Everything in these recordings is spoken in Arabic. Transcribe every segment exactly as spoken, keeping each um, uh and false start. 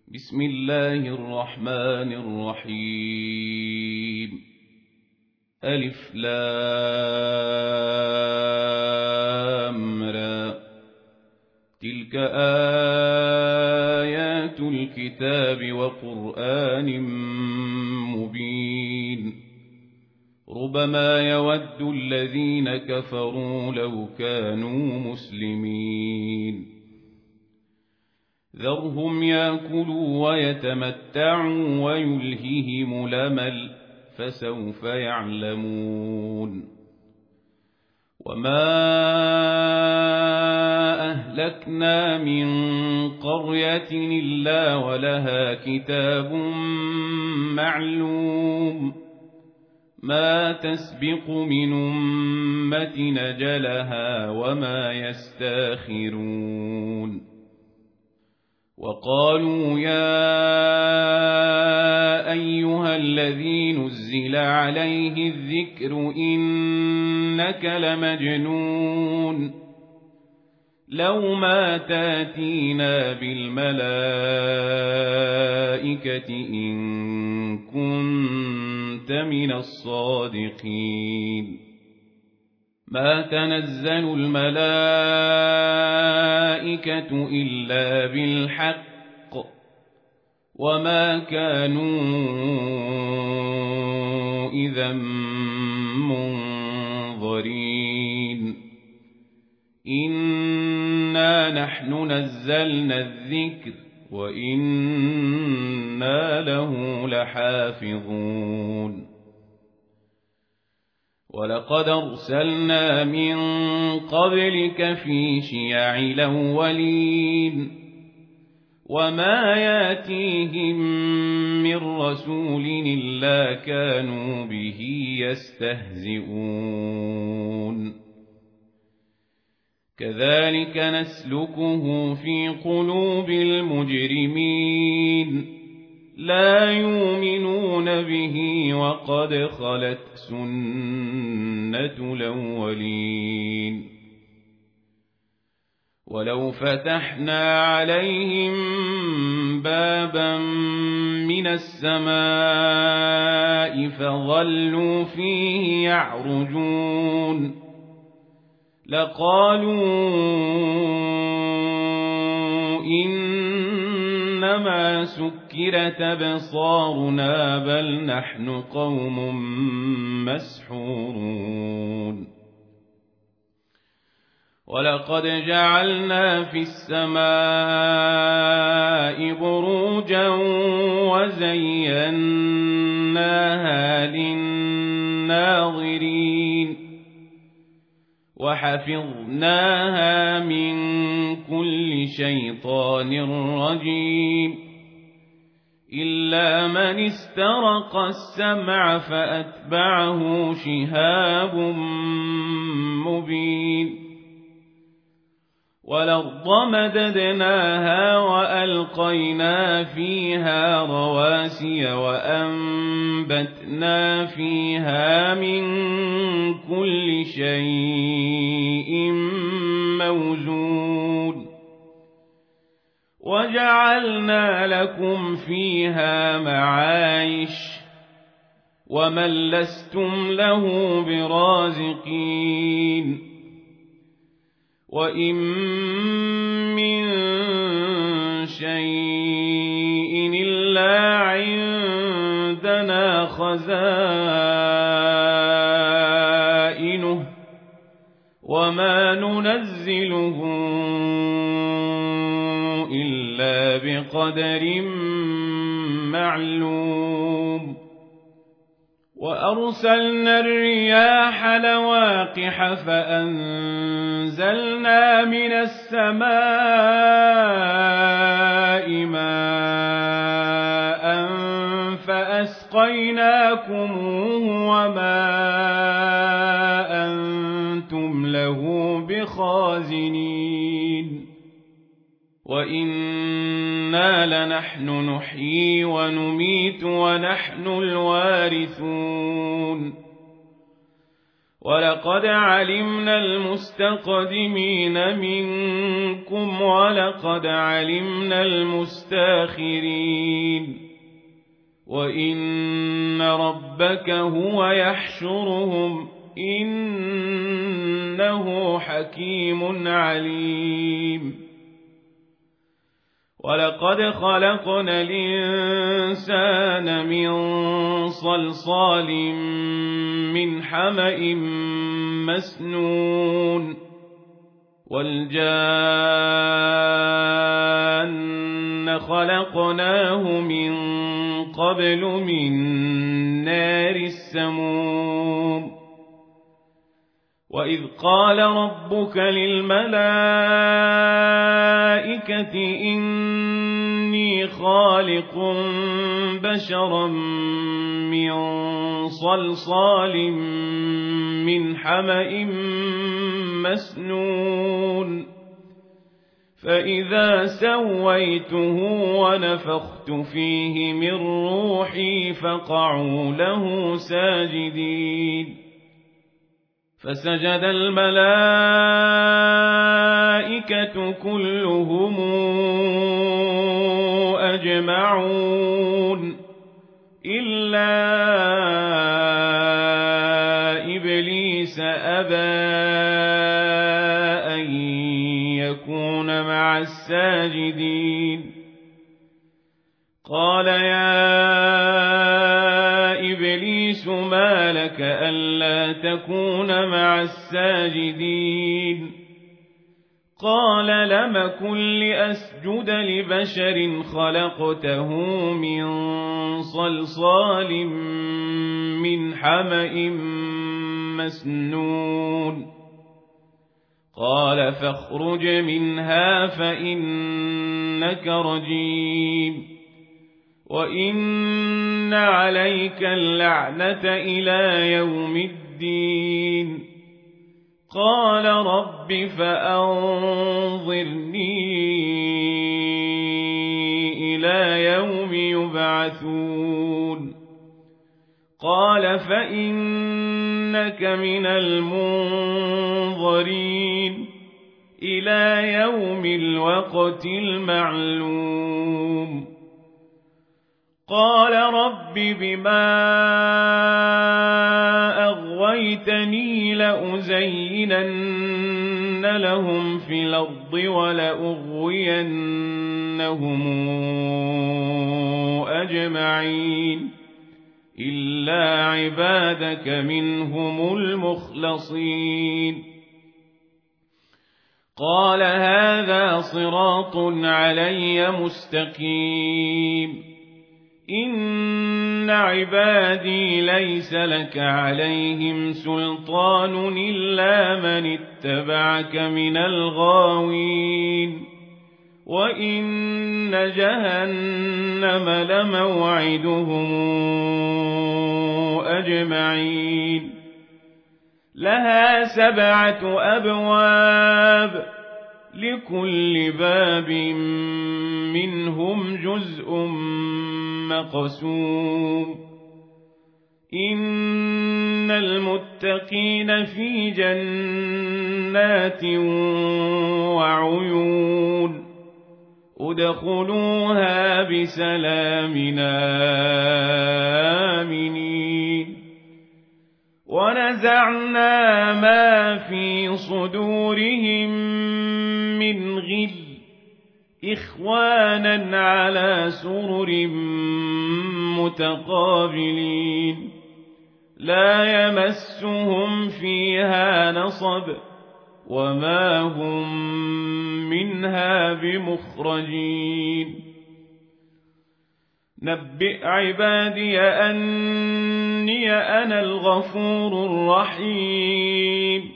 بسم الله الرحمن الرحيم. ألف لام را. تلك آيات الكتاب وقرآن مبين. ربما يود الذين كفروا لو كانوا مسلمين. ذرهم يأكلوا ويتمتعوا ويلههم الأمل فسوف يعلمون. وما أهلكنا من قرية إلا ولها كتاب معلوم ما تسبق من أمة أجلها وما يستاخرون. وقالوا يا أيها الذي نزل عليه الذكر إنك لمجنون لو ما تاتينا بالملائكة إن كنت من الصادقين. ما تنزل الملائكة إلا بالحق وما كانوا إذا منظرين. إنا نحن نزلنا الذكر وإنا له لحافظون. ولقد أرسلنا من قبلك في شيع الأولين وما ياتيهم من رسول إلا كانوا به يستهزئون. كذلك نسلكه في قلوب المجرمين لا يؤمنون به وقد خلت سنة الأولين. ولو فتحنا عليهم بابا من السماء فظلوا فيه يعرجون لقالوا إنما سكرت أبصارنا بل نحن قوم مسحورون. ولقد جعلنا في السماء بروجا وزيناها للناظرين وحفظناها من كل شيطان رجيم إلا من استرق السمع فأتبعه شهاب مبين. والأرض مددناها وألقينا فيها رواسي وأنبتنا فيها من كل شيء موزون وجعلنا لكم فيها معايش ومن لستم له برازقين. وإن من شيء إلا عندنا خزائنه وما ننزله إلا بقدر معلوم. وأرسلنا الرياح لواقح فأنزلنا من السماء ماء فأسقيناكموه وما أنتم له بخازنين. وإنا لنحن نحيي ونميت ونحن الوارثون. ولقد علمنا المستقدمين منكم ولقد علمنا المستاخرين وإن ربك هو يحشرهم إنه حكيم عليم ولقد خلقنا الإنسان من صلصال من حمأ مسنون والجان خلقناه من قبل من نار السموم وإذ قال ربك للملائكة إني خالق بشرا من صلصال من حمأ مسنون فإذا سويته ونفخت فيه من روحي فقعوا له ساجدين فسجد الملائكة كلهم أجمعون إلا إبليس أبى أن يكون مع الساجدين قال يا إبليس ما لك ألا تكون مع الساجدين قال لم كن لأسجد لبشر خلقته من صلصال من حمأ مسنون قال فاخرج منها فإنك رجيم وإن عليك اللعنة إلى يوم الدين قال رب فأنظرني إلى يوم يبعثون قال فإنك من المنظرين إلى يوم الوقت المعلوم قال رب بما أغويتني لأزينن لهم في الأرض ولأغوينهم أجمعين إلا عبادك منهم المخلصين قال هذا صراط علي مستقيم إن عبادي ليس لك عليهم سلطان إلا من اتبعك من الغاوين وإن جهنم لموعدهم أجمعين لها سبعة أبواب لكل باب منهم جزء مقسوم إن المتقين في جنات وعيون ادخلوها بسلام آمنين ونزعنا ما في صدورهم من غل إخوانا على سرر متقابلين لا يمسهم فيها نصب وما هم منها بمخرجين نبئ عبادي أني أنا الغفور الرحيم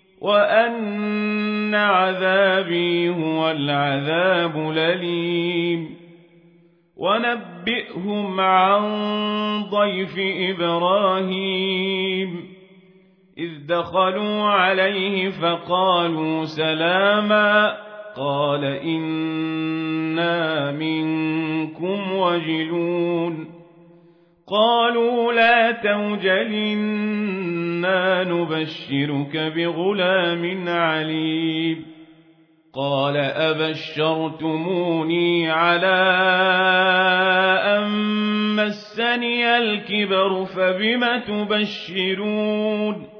وأن عذابي هو العذاب الأليم ونبئهم عن ضيف إبراهيم إذ دخلوا عليه فقالوا سلاما قال إنا منكم وجلون قالوا لا توجل إنا نبشرك بغلام عليم قال أبشرتموني على أن مسني الكبر فبم تبشرون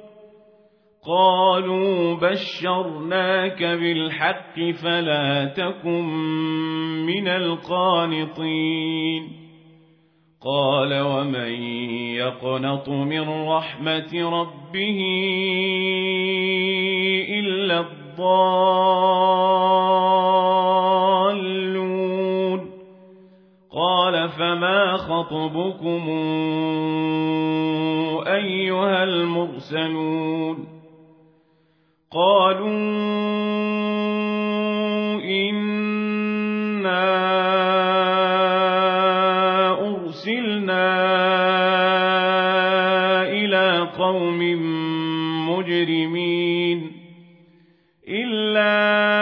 قالوا بشرناك بالحق فلا تكن من القانطين قال ومن يقنط من رحمة ربه إلا الضالون قال فما خطبكم أيها المرسلون قالوا إنا أرسلنا إلى قوم مجرمين إلا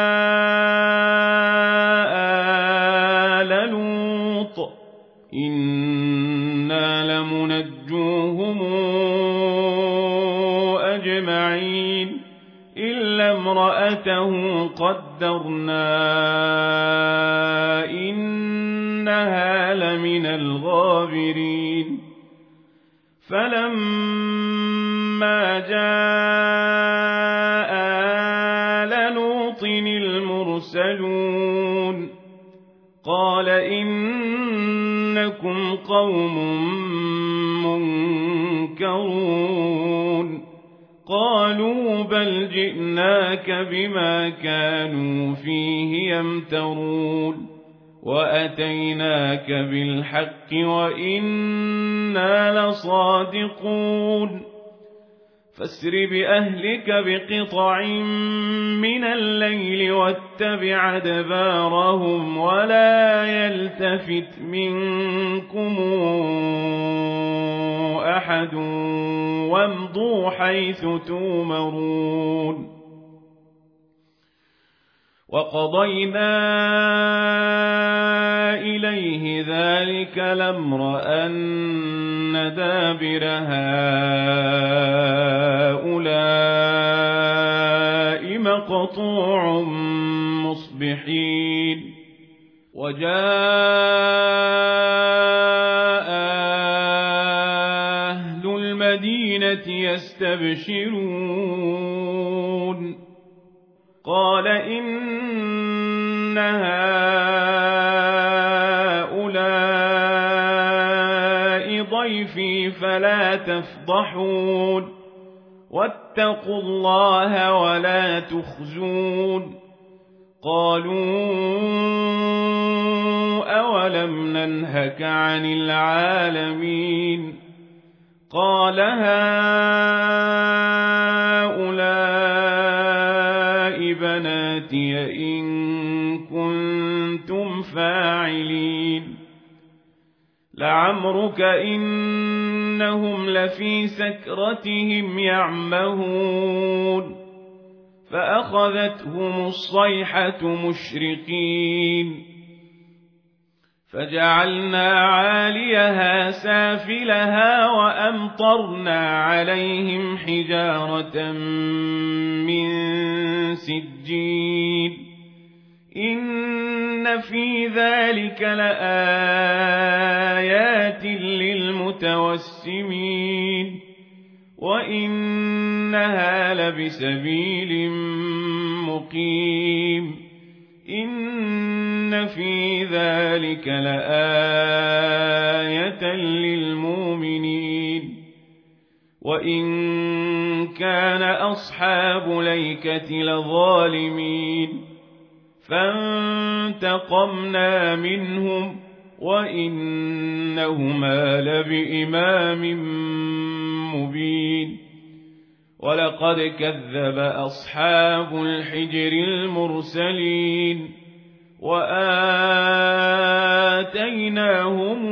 آل لوط إنا لمنجوهم أجمعين إلا امرأته قدرنا إنها لمن الغابرين فلما جاء آل لوط المرسلون قال إنكم قوم منكرون قالوا بل جئناك بما كانوا فيه يمترون وأتيناك بالحق وإنا لصادقون فاسر بأهلك بقطع من الليل واتبع أدبارهم ولا يلتفت منكم أحد وامضوا حيث تؤمرون وقضينا إليه ذلك الأمر أن دابر هؤلاء مقطوع مصبحين وجاء أهل المدينة يستبشرون قال إن هؤلاء ضيفي فلا تفضحون واتقوا الله ولا تخزون قالوا أولم ننهك عن العالمين قال هؤلاء بناتي إن كنتم فاعلين لعمرك إنهم لفي سكرتهم يعمهون فأخذتهم الصيحة مشرقين فجعلنا عاليها سافلها وأمطرنا عليهم حجارة من سجيل إن في ذلك لآيات للمتوسمين وإنها لبسبيل مقيم إن في ذلك لآية للمؤمنين وإن كان أصحاب ليكة لظالمين فانتقمنا منهم وإنهما لبإمام مبين ولقد كذب أصحاب الحجر المرسلين وآتيناهم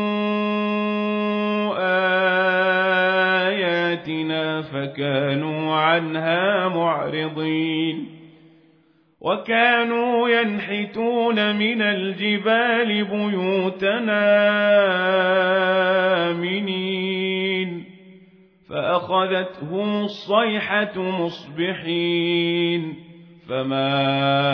آياتنا فكانوا عنها معرضين وكانوا ينحتون من الجبال بيوتنا آمنين فأخذتهم الصيحة مصبحين فما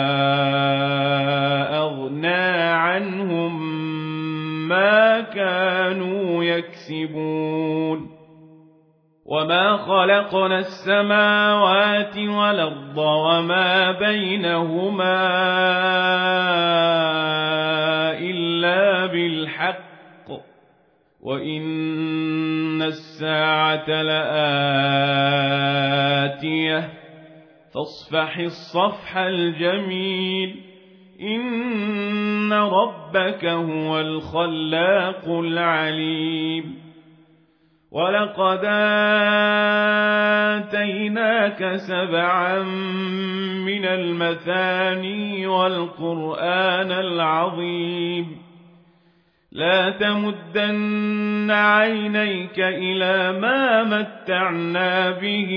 أغنى عنهم ما كانوا يكسبون وما خلقنا السماوات والأرض وما بينهما إلا بالحق وإن الساعة لآتية فاصفح الصفح الجميل إن ربك هو الخلاق العليم ولقد آتيناك سبعا من المثاني والقرآن العظيم لا تمدن عينيك إلى ما متعنا به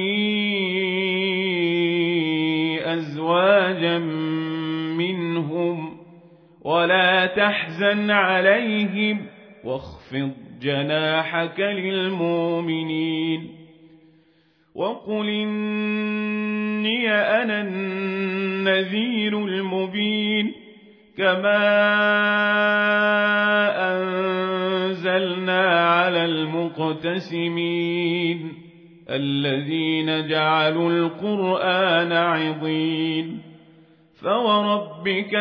أزواجا منهم ولا تحزن عليهم واخفض جناحك للمؤمنين وقل إني أنا النذير المبين كما أنزلنا على المقتسمين الذين جعلوا القرآن عضين فوربك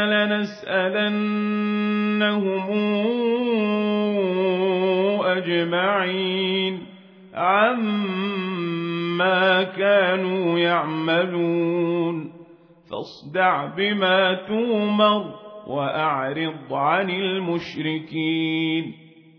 لنسألنهم أجمعين عما كانوا يعملون فاصدع بما تؤمر وأعرض عن المشركين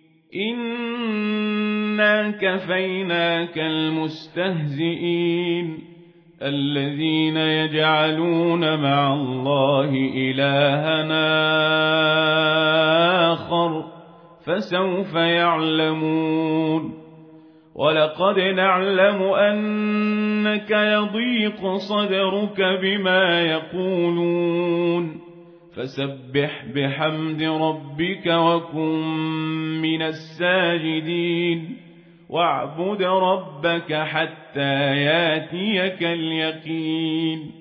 إنا كفيناك المستهزئين الذين يجعلون مع الله إلهنا آخر فسوف يعلمون ولقد نعلم أنك يضيق صدرك بما يقولون فسبح بحمد ربك وكن من الساجدين واعبد ربك حتى ياتيك اليقين